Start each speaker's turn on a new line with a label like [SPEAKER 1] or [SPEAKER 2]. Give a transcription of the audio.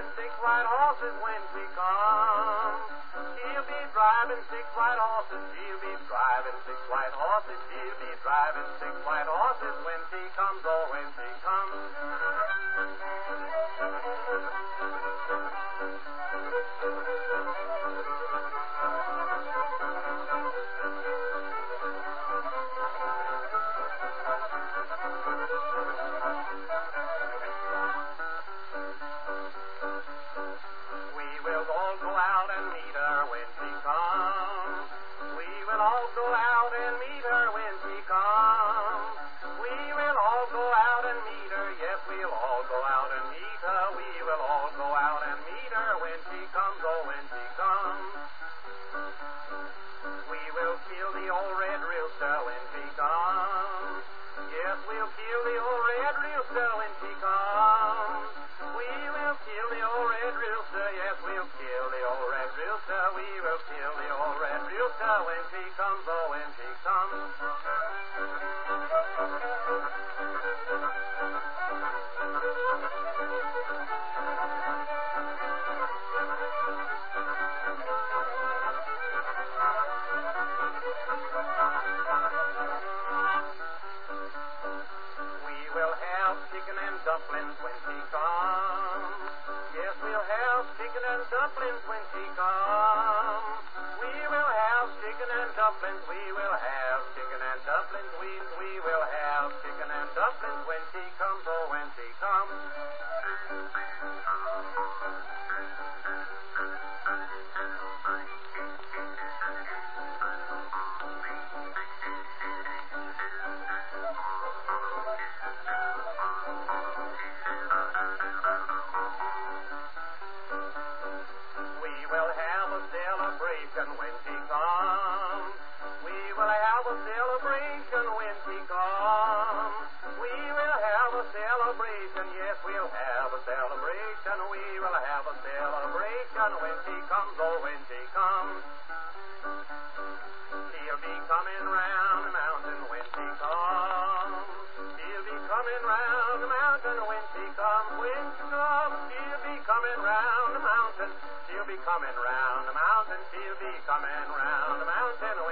[SPEAKER 1] driving 6 white horses when she comes. She'll be driving 6 white horses. She'll be driving 6 white horses. She'll be driving 6 white horses when she comes. Oh, when she comes. Dumplings when she comes. Yes, we'll have chicken and dumplings when she comes. We will have chicken and dumplings. We will have chicken and dumplings. We will have chicken and dumplings when she comes. Oh, when she comes. Coming round the mountain, she'll be coming round the mountain